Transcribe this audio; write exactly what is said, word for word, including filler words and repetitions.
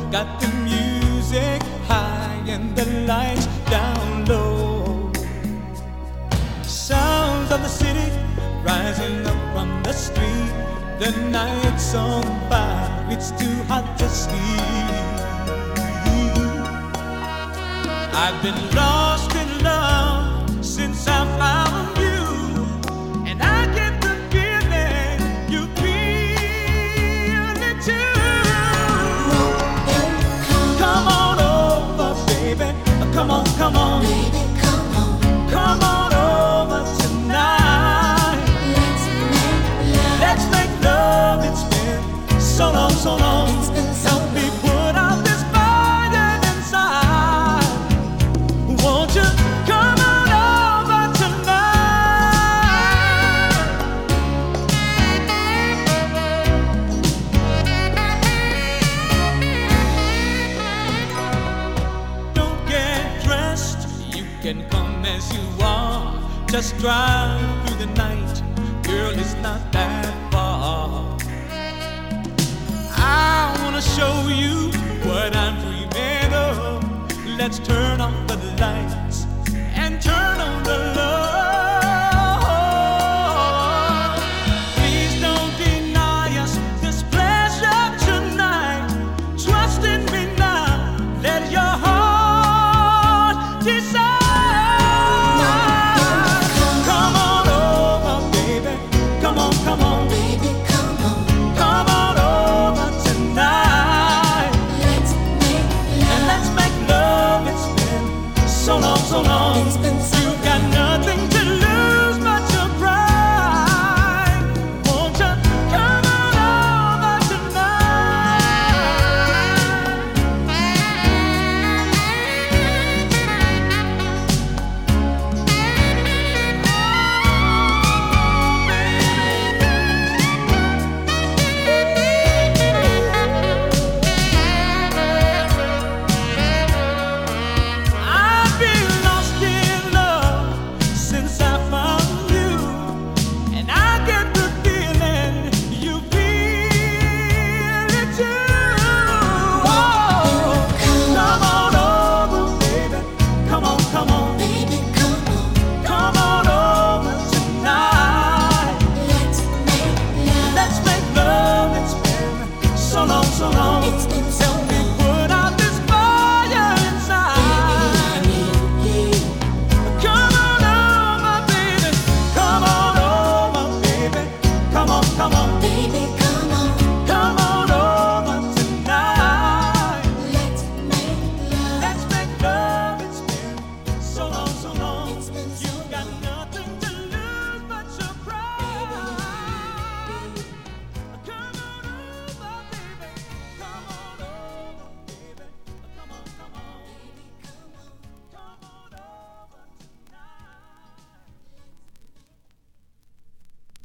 Got the music high and the lights down low. Sounds of the city rising up from the street. The night's on fire, it's too hot to sleep. I've been lost in love since I found you, and I get the feeling you feel it too. Come on over, baby. Come on, come on, Baby, come on. come on over tonight. Let's make love. Let's make love. It's been so long, so long. It's been so Help me put out this fire inside. Won't you come on over tonight? Don't get dressed, you can come as you are. Just drive through the night, girl, it's not that far. I wanna show you what I'm dreaming of. Let's turn on the lights and turn on the love.